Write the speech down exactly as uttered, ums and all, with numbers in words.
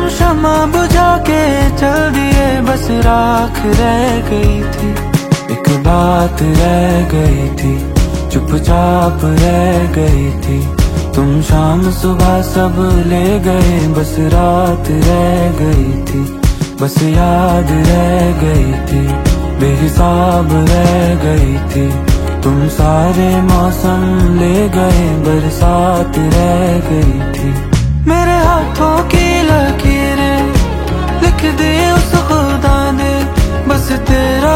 शमा बुझा के चल दिए, बस राख रह गई थी। एक बात रह गई थी, चुपचाप रह गई थी। तुम शाम सुबह सब ले गए, बस रात रह गई थी। बस याद रह गई थी, बेहिसाब रह गई थी। तुम सारे मौसम ले गए, बरसात